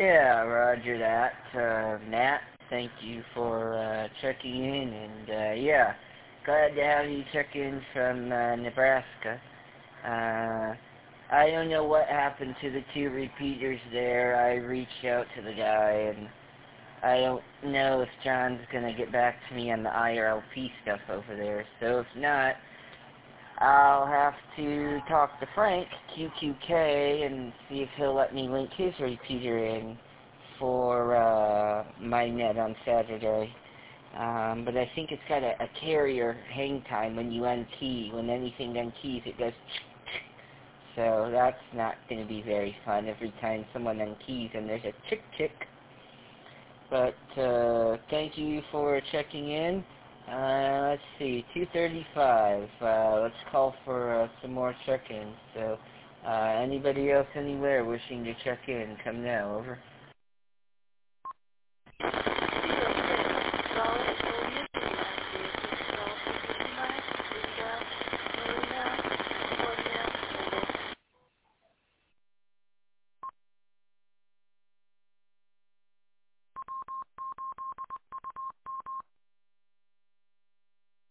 Yeah, roger that. Nat, thank you for checking in, and yeah, glad to have you check in from Nebraska. Uh, I don't know what happened to the two repeaters there. I reached out to the guy, and I don't know if John's gonna get back to me on the IRLP stuff over there. So if not, I'll have to talk to Frank, QQK, and see if he'll let me link his repeater in for my net on Saturday. But I think it's got a carrier hang time when you unkey. When anything unkeys, it goes so that's not going to be very fun every time someone unkeys and there's a chick. But thank you for checking in. Let's see, 2:35. Let's call for some more check-ins. So, anybody else anywhere wishing to check in, come now. Over.